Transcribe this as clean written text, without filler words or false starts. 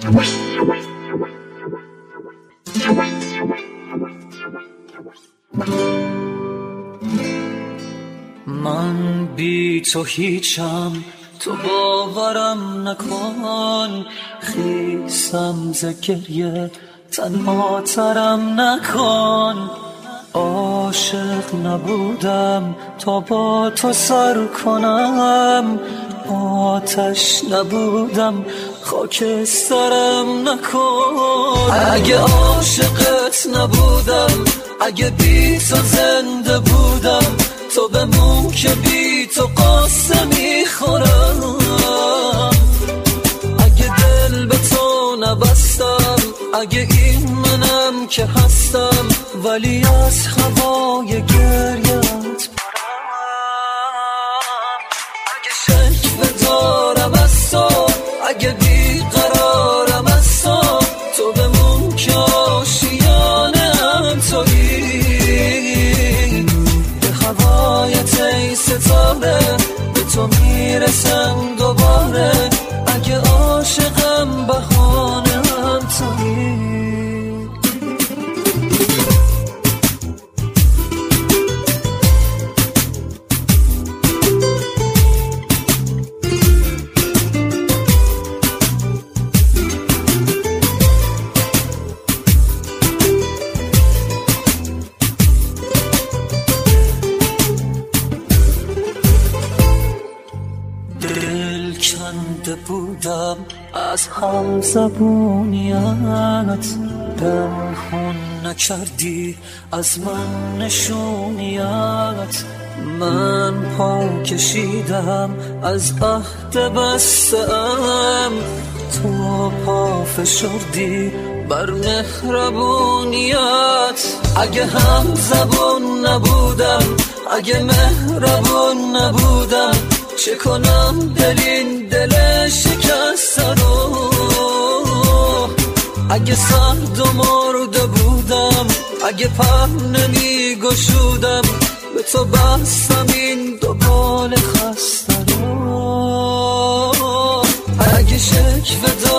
من بی تو هیچم، تو باورم نکن، خیسم ز گریه تنها ترم نکن. عاشق نبودم تا با تو سر کنم، آتش نبودم خاکسترم نکن. اگه عاشقت نبودم، اگه بی تو زنده بودم، تو بمون که بی تو قصه میخورم. اگه دل به تو نبستم، اگه این منم که هستم، ولی از هوای گریت پرم. اگه شکوه دارم از تو، اگه بیقرارم از تو، تو بمون که آشیانم تویی. به هوایت ای ستاره، به تو میرسم دوباره. اگه عاشقم بهانه‌ام تویی. دل کنده بودم از هم زبونیت، دم خون نکردی از من نشونیت. من پا کشیدم از عهد بسته‌ام، تو پا فشردی بر مهربونیت. اگه هم زبون نبودم، اگه مهربون نبودم، چه کنم دل این دل شکسته رو. اگه سرد و مرده بودم، اگه پر نمی گشودم، به تو بستم این دو بال خسته رو. اگه شکوه